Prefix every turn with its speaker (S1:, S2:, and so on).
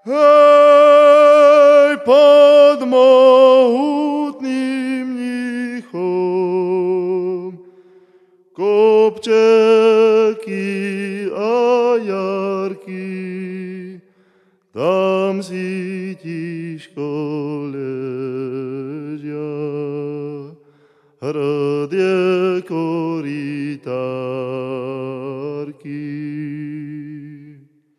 S1: Hej, pod mohutným mnichom, kopčeky a jarky, tam si tiško ležia, hrdie korytá.